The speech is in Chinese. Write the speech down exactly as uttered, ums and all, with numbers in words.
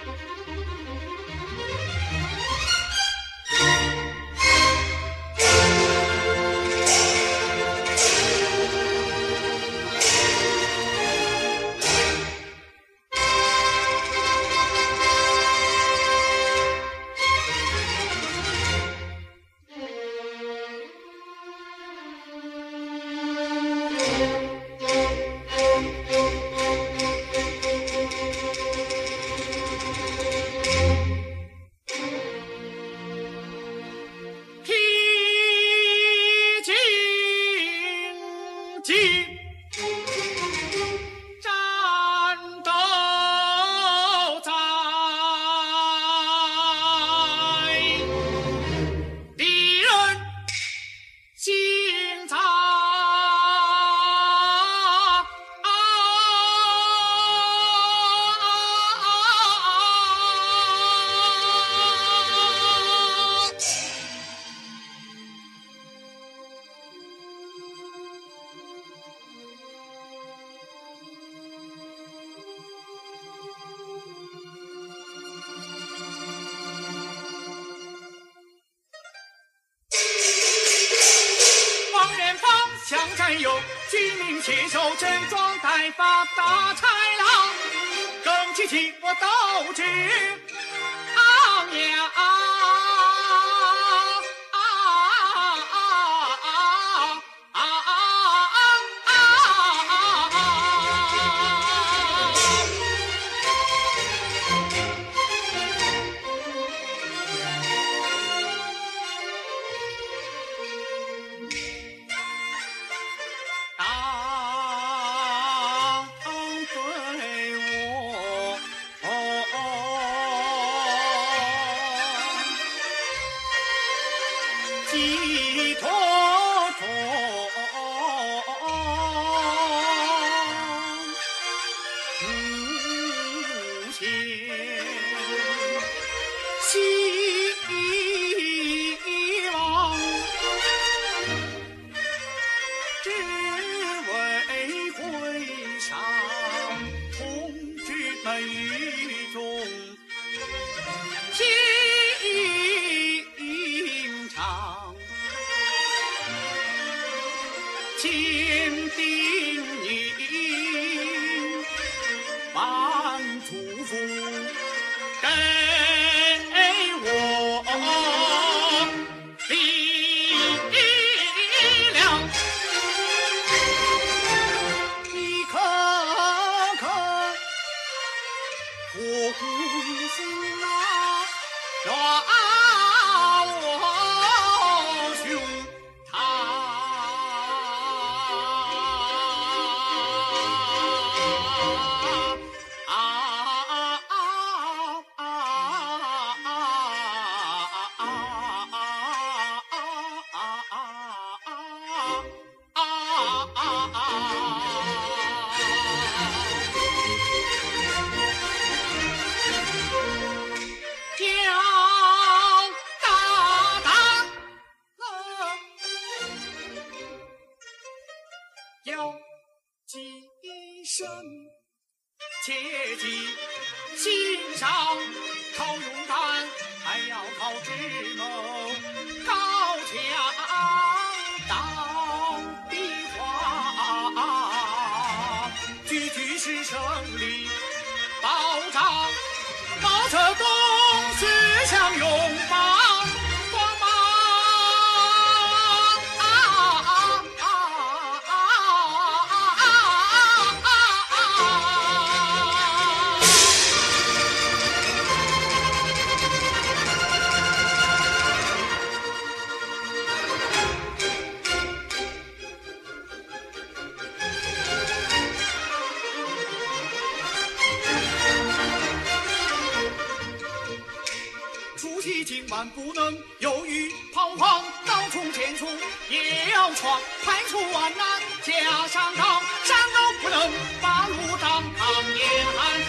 有居民携手整装待发大豺狼，更激起我斗志昂扬。寄托中无限希望，只为会上同志们雨中心肠，请叮咛万祝福给我力量，一颗颗火红心啊，让我胸膛。要谨慎，切记心上靠勇敢，还要靠智谋，高墙当壁画，句句是胜利保障，毛泽东思想永放。出击今晚不能犹豫彷徨，刀冲剑冲也要闯，排除万难加上岗，山高不能把路挡，抗严寒。